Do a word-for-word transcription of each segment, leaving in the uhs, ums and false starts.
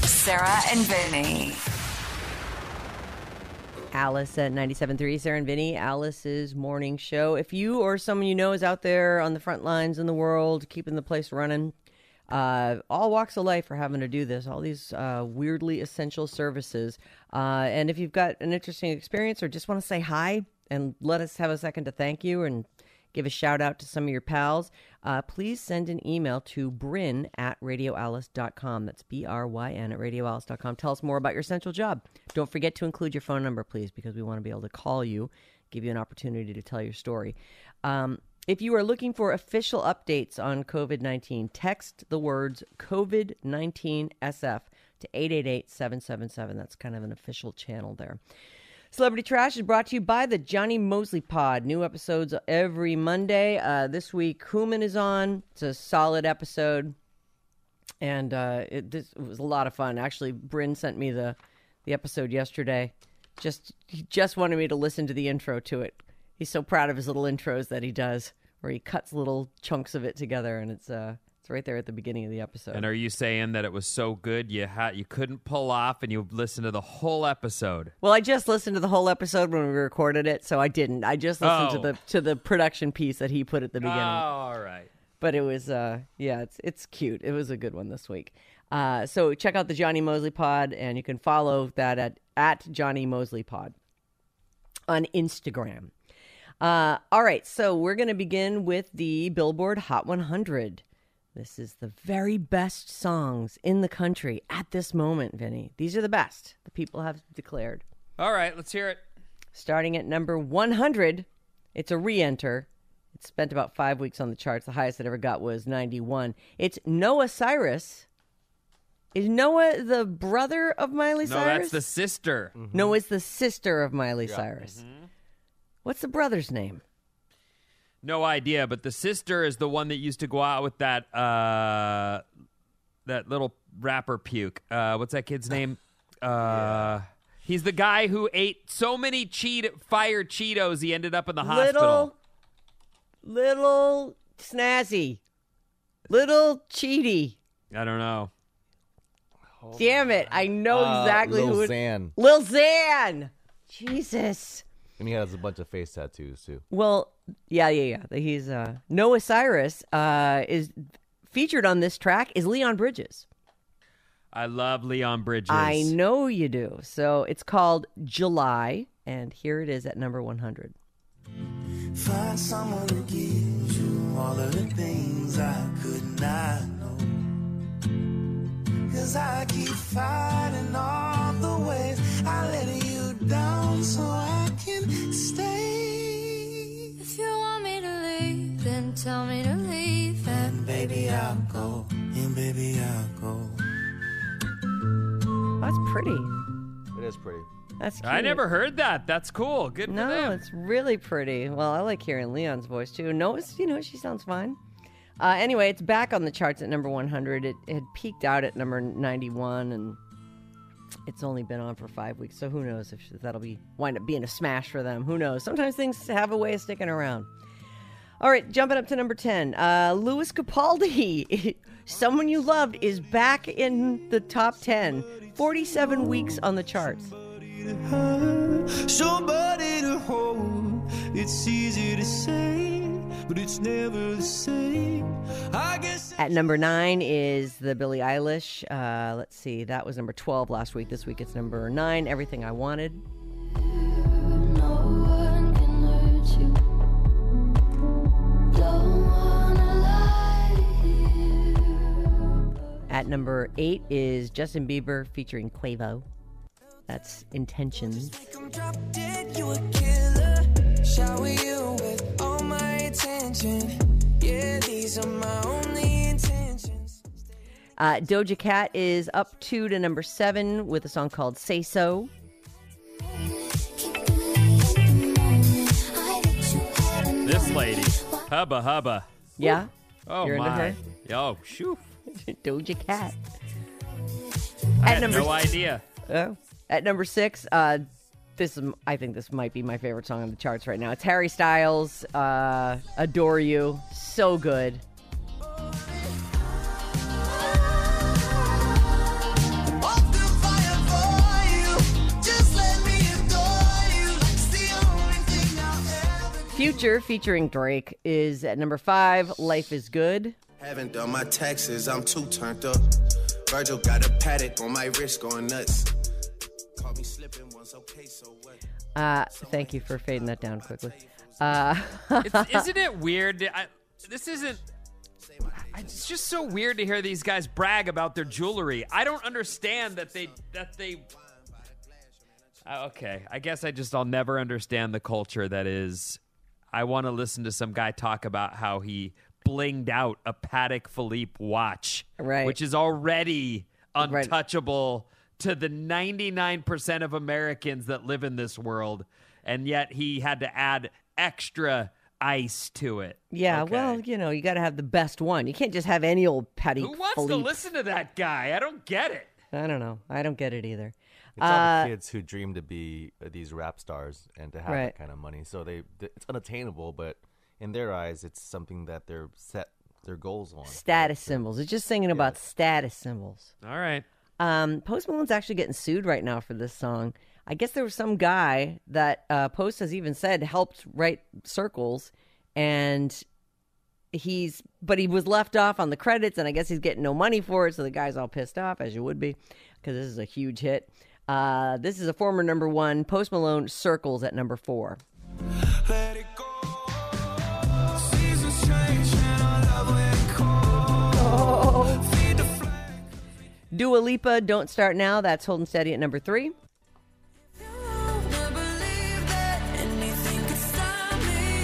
Sarah and Vinny. Alice at ninety-seven point three, Sarah and Vinny, Alice's morning show. If you or someone you know is out there on the front lines in the world, keeping the place running, uh, all walks of life are having to do this, all these uh, weirdly essential services. Uh, and if you've got an interesting experience or just want to say hi and let us have a second to thank you and give a shout out to some of your pals, uh, please send an email to bryn at radio alice dot com. That's B R Y N at radio alice dot com. Tell us more about your essential job. Don't forget to include your phone number, please, because we want to be able to call you, give you an opportunity to tell your story. Um, if you are looking for official updates on covid nineteen, text the words COVID nineteen S F to eight eight eight, seven seven seven. That's kind of an official channel there. Celebrity Trash is brought to you by the Johnny Mosley Pod. New episodes every Monday. Uh, this week, Human is on. It's a solid episode. And uh, it, this, it was a lot of fun. Actually, Bryn sent me the, the episode yesterday. Just He just wanted me to listen to the intro to it. He's so proud of his little intros that he does, where he cuts little chunks of it together. And it's... Uh, It's right there at the beginning of the episode. And are you saying that it was so good you had you couldn't pull off and you listened to the whole episode? Well, I just listened to the whole episode when we recorded it, so I didn't. I just listened oh. to the to the production piece that he put at the beginning. Oh, all right. But it was, uh, yeah, it's it's cute. It was a good one this week. Uh, so check out the Johnny Mosley Pod, and you can follow that at at Johnny Mosley Pod on Instagram. Uh, all right, so we're going to begin with the Billboard Hot one hundred. This is the very best songs in the country at this moment, Vinny. These are the best. The people have declared. All right, let's hear it. Starting at number one hundred, it's a re-enter. It spent about five weeks on the charts. The highest it ever got was ninety-one. It's Noah Cyrus. Is Noah the brother of Miley no, Cyrus? No, that's the sister. Mm-hmm. Noah's the sister of Miley yeah. Cyrus. Mm-hmm. What's the brother's name? No idea, but the sister is the one that used to go out with that uh, that little rapper puke. Uh, what's that kid's name? Uh, yeah. He's the guy who ate so many cheat fire Cheetos he ended up in the hospital. Little, little snazzy, little cheaty. I don't know. Damn it! I know uh, exactly Lil who. It, Xan. Lil Xan. Jesus. And he has a bunch of face tattoos too. Well, yeah, yeah, yeah. He's uh, Noah Cyrus uh, is featured on this track is Leon Bridges. I love Leon Bridges. I know you do. So it's called July, and here it is at number one hundred. Find someone who gives you all of the things I could not know. 'Cause I keep fighting all the ways I let you down so I can stay. If you want me to leave, then tell me to leave. And baby, I'll go. And baby, I'll go. That's pretty. It is pretty. That's cute. I never heard that. That's cool. Good for No, them. it's really pretty. Well, I like hearing Leon's voice, too. Noah's, you know, she sounds fine. Uh, anyway, it's back on the charts at number one hundred. It, it had peaked out at number ninety-one, and it's only been on for five weeks, so who knows if that'll be wind up being a smash for them. Who knows? Sometimes things have a way of sticking around. All right, jumping up to number ten. Uh, Lewis Capaldi, Someone You Loved, is back in the top ten. forty-seven weeks on the charts. Somebody to hold. It's easy to say, but it's never the same. I guess At number nine is the Billie Eilish. Uh, let's see, that was number twelve last week. This week it's number nine, Everything I Wanted. No one can hurt you. Don't wanna lie here. At number eight is Justin Bieber featuring Quavo. That's Intentions. I'm drop dead, you a killer. Shower you with all my attention. Yeah, these are my only intentions. Uh, Doja Cat is up two to number seven with a song called Say So. This lady. Hubba hubba. Yeah? Oh, You're into my. her? Oh, shoo. Doja Cat. I At had number no s- idea. Oh. At number six, uh, this is, I think this might be my favorite song on the charts right now. It's Harry Styles, uh, Adore You. So good. All Future featuring Drake is at number five. Life is Good. Haven't done my taxes, I'm too turned up. Virgil got a paddock on my wrist going nuts. Caught me slipping once, okay, so what? Uh, thank you for fading that down quickly. Uh, It's, isn't it weird? I, this isn't. It's just so weird to hear these guys brag about their jewelry. I don't understand that they that they. Uh, okay, I guess I just I'll never understand the culture that is. I want to listen to some guy talk about how he blinged out a Patek Philippe watch, Right. which is already Right. untouchable to the ninety-nine percent of Americans that live in this world, and yet he had to add extra ice to it. yeah, Okay. well, you know, you got to have the best one. You can't just have any old petty. Who wants to listen to that guy? I don't get it. I don't know. I don't get it either. It's all Uh, the kids who dream to be uh, these rap stars and to have Right. that kind of money. So they, th- it's unattainable, but in their eyes, it's something that they're set their goals on. Status symbols. It's just singing about status symbols. All right. Um, Post Malone's actually getting sued right now for this song. I guess there was some guy that uh, Post has even said helped write Circles, and he's but he was left off on the credits, and I guess he's getting no money for it. So the guy's all pissed off, as you would be, because this is a huge hit. Uh, this is a former number one. Post Malone, Circles at number four. Let it go. Seasons change and our love went cold. Feed the flame. Dua Lipa, Don't Start Now. That's holding steady at number three. Never believe that anything could stop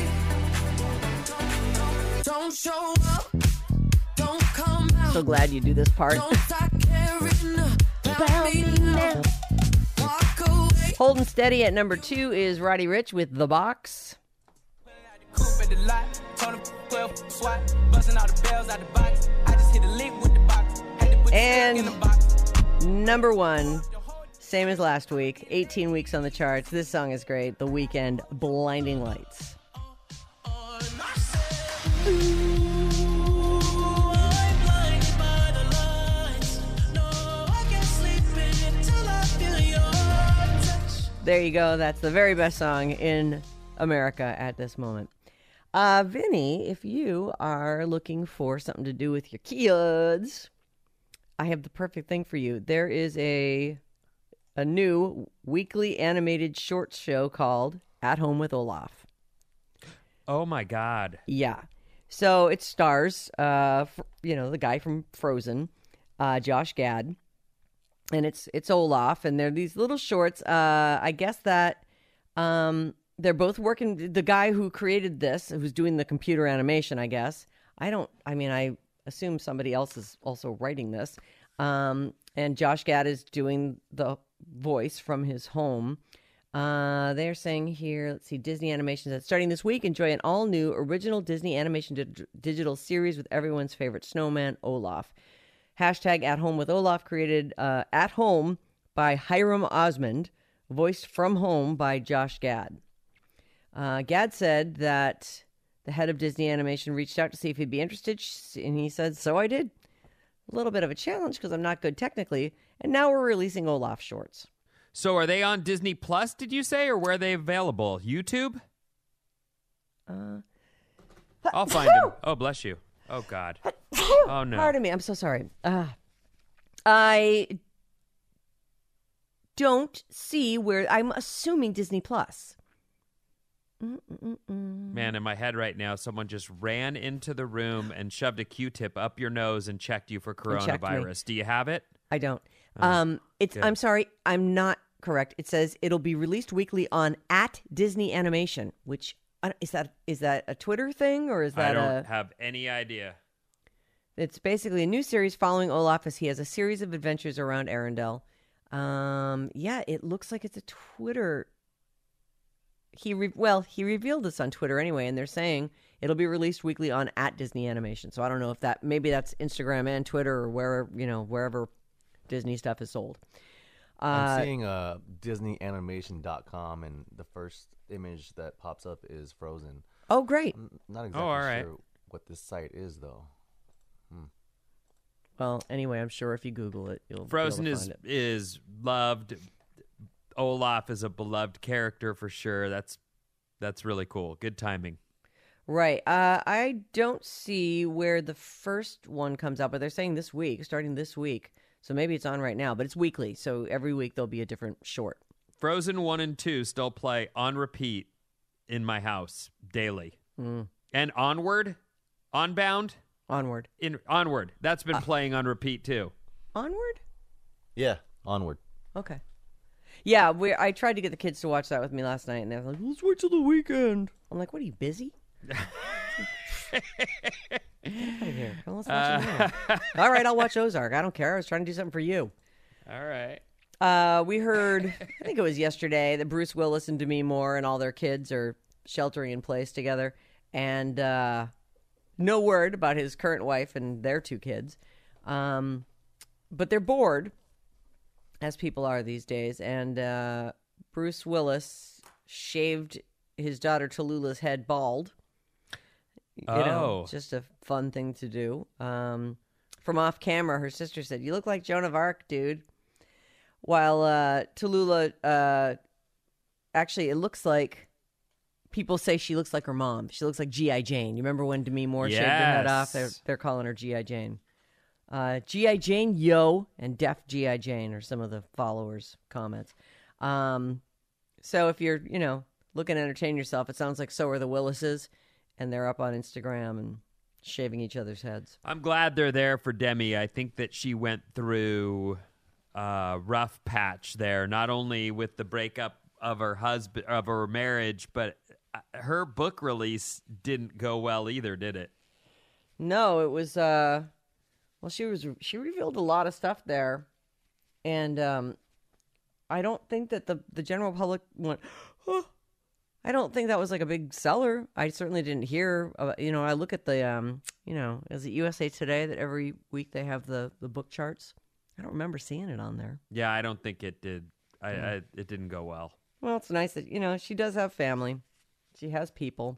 me. Don't show up. Don't come out. So glad you do this part. Don't start caring about me now. Walk away. Holding steady at number two is Roddy Ricch with The Box. Coupe at the lot, told him twelve swat, busting all the bells out the box. I just hit a lick with the box, had to put the And- in the box. Number one, same as last week, eighteen weeks on the charts. This song is great. The Weeknd, Blinding Lights. There you go. That's the very best song in America at this moment. Uh, Vinny, if you are looking for something to do with your kids, I have the perfect thing for you. There is a a new weekly animated short show called At Home with Olaf. Oh my God. Yeah. So it stars, uh, fr- you know, the guy from Frozen, uh, Josh Gad, and it's it's Olaf, and they're these little shorts. Uh, I guess that um, they're both working. The guy who created this, who's doing the computer animation, I guess. I don't. I mean, I assume somebody else is also writing this. Um, and Josh Gad is doing the voice from his home. Uh, they're saying here, let's see, Disney Animation said, starting this week, enjoy an all-new original Disney Animation di- digital series with everyone's favorite snowman, Olaf. Hashtag At Home with Olaf, created uh, at home by Hiram Osmond, voiced from home by Josh Gad. Uh, Gad said that the head of Disney Animation reached out to see if he'd be interested, and he said, so I did. A little bit of a challenge because I'm not good technically, and now we're releasing Olaf shorts. So are they on Disney Plus, did you say, or where are they available? YouTube? Uh, I'll find them. Oh, bless you. Oh, God. Oh, no. Pardon me. I'm so sorry. Uh, I don't see where. I'm assuming Disney Plus. Mm-mm-mm. Man, in my head right now, someone just ran into the room and shoved a Q-tip up your nose and checked you for checked me. coronavirus. Do you have it? I don't. Um, it's. good. I'm sorry. I'm not correct. It says it'll be released weekly on at Disney Animation. Which uh, is that? Is that a Twitter thing or is I that don't a? have any idea. It's basically a new series following Olaf as he has a series of adventures around Arendelle. Um, yeah, it looks like it's a Twitter. He re- well, he revealed this on Twitter anyway, and they're saying it'll be released weekly on at Disney Animation. So I don't know if that maybe that's Instagram and Twitter or where you know wherever Disney stuff is sold. Uh, I'm seeing uh, Disney Animation dot com, and the first image that pops up is Frozen. oh, great. I'm not exactly all right. sure what this site is, though. Well, anyway, I'm sure if you Google it, you'll Frozen be able is to find it. is loved. Olaf is a beloved character for sure. That's That's really cool. Good timing. Right. Uh, I don't see where the first one comes out, but they're saying this week, starting this week. So maybe it's on right now, but it's weekly. So every week there'll be a different short. Frozen one and two still play on repeat in my house daily. Mm. And Onward, Onbound, Onward. in Onward. That's been playing on repeat too. Onward? Yeah, Onward. Okay. Yeah, we I tried to get the kids to watch that with me last night, and they were like, let's wait till the weekend. I'm like, what, are you busy? Get out of here. Well, let's watch it now. All right, I'll watch Ozark. I don't care. I was trying to do something for you. All right. Uh, we heard, I think it was yesterday, that Bruce Willis and Demi Moore and all their kids are sheltering in place together. And uh, no word about his current wife and their two kids. Um, but they're bored, as people are these days. And uh, Bruce Willis shaved his daughter Tallulah's head bald. You know, Oh. just a fun thing to do. Um, from off camera, her sister said, "You look like Joan of Arc, dude." While uh, Tallulah, uh, actually, it looks like people say she looks like her mom. She looks like G I. Jane. You remember when Demi Moore shaved her head off? They're, Yes. they're calling her G I. Jane. Uh, G I. Jane, yo, and Deaf G I. Jane are some of the followers' comments. Um, so if you're, you know, looking to entertain yourself, it sounds like so are the Willises, and they're up on Instagram and shaving each other's heads. I'm glad they're there for Demi. I think that she went through a rough patch there, not only with the breakup of her husband, of her marriage, but her book release didn't go well either, did it? No, it was, uh, well, she was, she revealed a lot of stuff there. And, um, I don't think that the, the general public went, oh, I don't think that was like a big seller. I certainly didn't hear, uh, you know, I look at the, um, you know, is it U S A Today that every week they have the, the book charts? I don't remember seeing it on there. Yeah, I don't think it did. I, I it didn't go well. Well, it's nice that, you know, she does have family. She has people.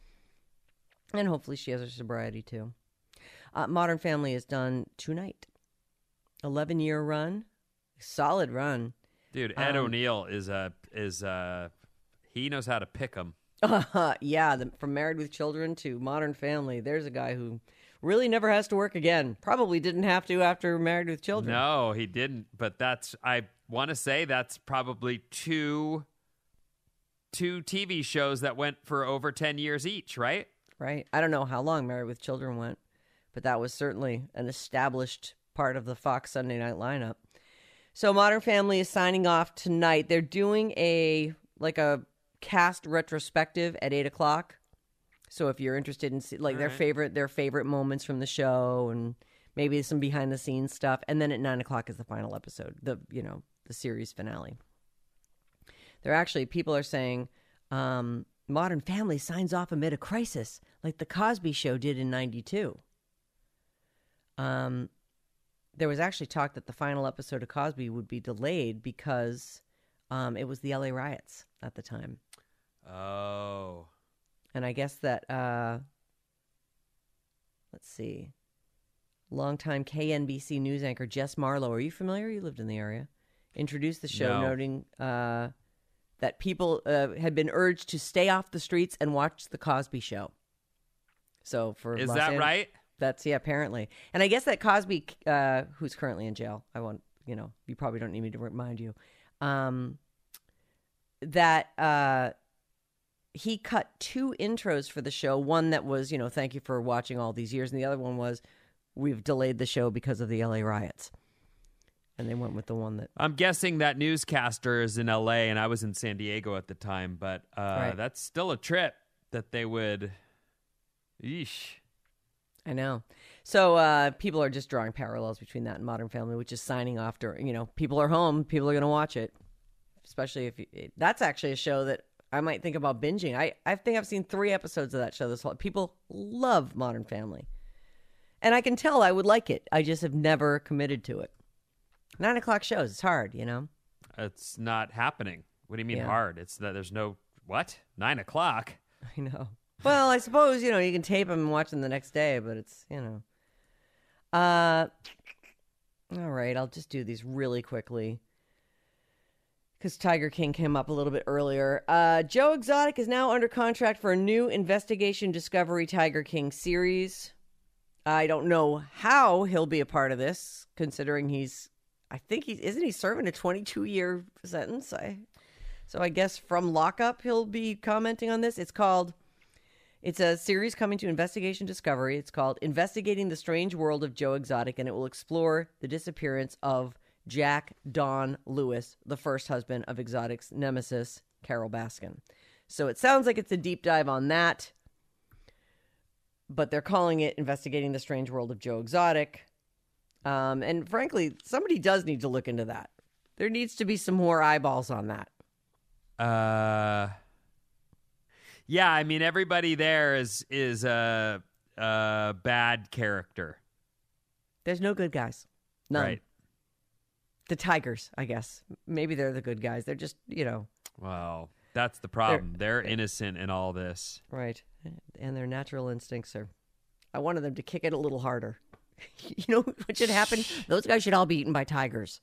And hopefully she has her sobriety too. Uh, Modern Family is done tonight. eleven-year run. Solid run. Dude, Ed Um, O'Neill is a is uh he knows how to pick them. Uh, yeah, the, from Married with Children to Modern Family, there's a guy who really never has to work again. Probably didn't have to after Married with Children. No, he didn't. But that's I want to say that's probably two two T V shows that went for over ten years each, right? Right? I don't know how long Married with Children went, but that was certainly an established part of the Fox Sunday night lineup. So Modern Family is signing off tonight. They're doing a like a cast retrospective at eight o'clock. So if you're interested in see, like All their right. favorite their favorite moments from the show and maybe some behind the scenes stuff, and then at nine o'clock is the final episode, the you know the series finale. They're actually people are saying um, Modern Family signs off amid a crisis, like the Cosby Show did in ninety-two. Um, there was actually talk that the final episode of Cosby would be delayed because um, it was the L A riots at the time. Oh. And I guess that, uh, let's see, longtime K N B C news anchor Jess Marlowe, are you familiar? You lived in the area. Introduced the show No. noting uh, that people uh, had been urged to stay off the streets and watch the Cosby Show. So for Is Los that An- right? That's, yeah, apparently. And I guess that Cosby, uh, who's currently in jail, I want, you know, you probably don't need me to remind you, um, that uh, he cut two intros for the show. One that was, you know, thank you for watching all these years. And the other one was, we've delayed the show because of the L A riots. And they went with the one that, I'm guessing that newscaster is in L A and I was in San Diego at the time, but uh, Right. that's still a trip that they would. Yeesh. I know. So uh, people are just drawing parallels between that and Modern Family, which is signing off during, you know, people are home, people are going to watch it. Especially if you, it, that's actually a show that I might think about binging. I, I think I've seen three episodes of that show this whole, people love Modern Family. And I can tell I would like it. I just have never committed to it. Nine o'clock shows, it's hard, you know? It's not happening. What do you mean Yeah. hard? It's that there's no what? Nine o'clock. I know. Well, I suppose, you know, you can tape them and watch them the next day, but it's, you know. Uh, all right, I'll just do these really quickly. because Tiger King came up a little bit earlier. Uh, Joe Exotic is now under contract for a new Investigation Discovery Tiger King series. I don't know how he'll be a part of this, considering he's, I think he's, isn't he serving a twenty-two year sentence? I, so I guess from lockup, he'll be commenting on this. It's called, it's a series coming to Investigation Discovery. It's called Investigating the Strange World of Joe Exotic, and it will explore the disappearance of Jack Don Lewis, the first husband of Exotic's nemesis, Carol Baskin. So it sounds like it's a deep dive on that, but they're calling it Investigating the Strange World of Joe Exotic. Um, and frankly, somebody does need to look into that. There needs to be some more eyeballs on that. Uh, yeah, I mean, everybody there is is a, a bad character. There's no good guys. None. Right. The Tigers, I guess. Maybe they're the good guys. They're just, you know. Well, that's the problem. They're, they're innocent in all this. Right. And their natural instincts are, I wanted them to kick it a little harder. You know what should happen? Those guys should all be eaten by tigers.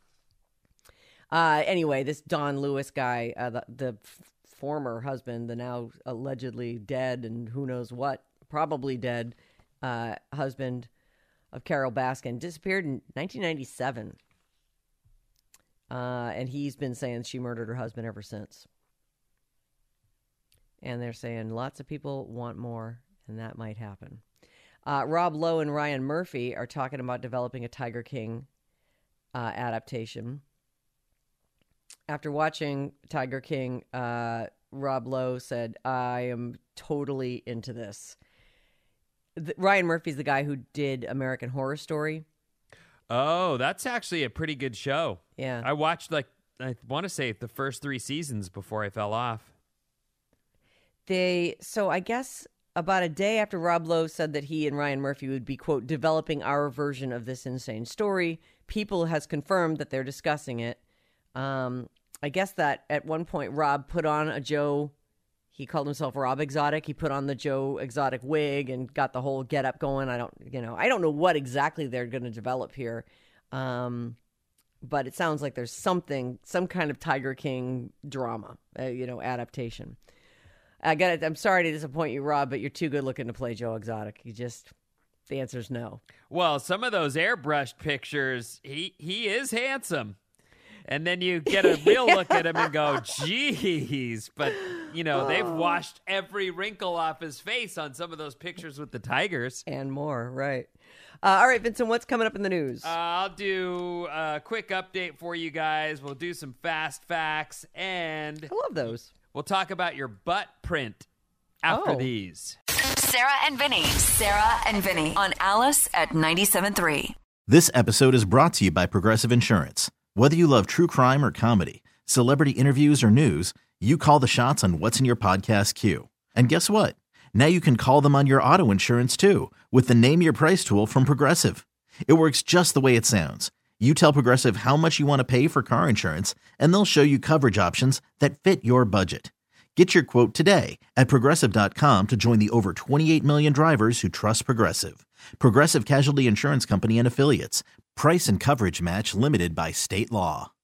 Uh, anyway, this Don Lewis guy, uh, the, the f- former husband, the now allegedly dead and who knows what, probably dead uh, husband of Carol Baskin, disappeared in nineteen ninety-seven. Uh, and he's been saying she murdered her husband ever since. And they're saying lots of people want more, and that might happen. Uh, Rob Lowe and Ryan Murphy are talking about developing a Tiger King uh, adaptation. After watching Tiger King, uh, Rob Lowe said, I am totally into this. The, Ryan Murphy's the guy who did American Horror Story. Oh, that's actually a pretty good show. Yeah. I watched, like, I want to say the first three seasons before I fell off. They, so I guess about a day after Rob Lowe said that he and Ryan Murphy would be, quote, developing our version of this insane story, People has confirmed that they're discussing it. Um, I guess that at one point Rob put on a Joe, he called himself Rob Exotic. He put on the Joe Exotic wig and got the whole get up going. I don't, you know, I don't know what exactly they're going to develop here. Um, but it sounds like there's something, some kind of Tiger King drama, uh, you know, adaptation. I got it. I'm sorry to disappoint you, Rob, but you're too good looking to play Joe Exotic. You just, the answer is no. Well, some of those airbrushed pictures, he, he is handsome. And then you get a real look at him and go, geez. But, you know, they've washed every wrinkle off his face on some of those pictures with the tigers. And more, right. Uh, all right, Vincent, what's coming up in the news? Uh, I'll do a quick update for you guys. We'll do some fast facts, and I love those. We'll talk about your butt print after Oh. these. Sarah and Vinny. Sarah and Vinny on Alice at ninety-seven point three. This episode is brought to you by Progressive Insurance. Whether you love true crime or comedy, celebrity interviews or news, you call the shots on what's in your podcast queue. And guess what? Now you can call them on your auto insurance too with the Name Your Price tool from Progressive. It works just the way it sounds. You tell Progressive how much you want to pay for car insurance, and they'll show you coverage options that fit your budget. Get your quote today at Progressive dot com to join the over twenty-eight million drivers who trust Progressive. Progressive Casualty Insurance Company and Affiliates. Price and coverage match limited by state law.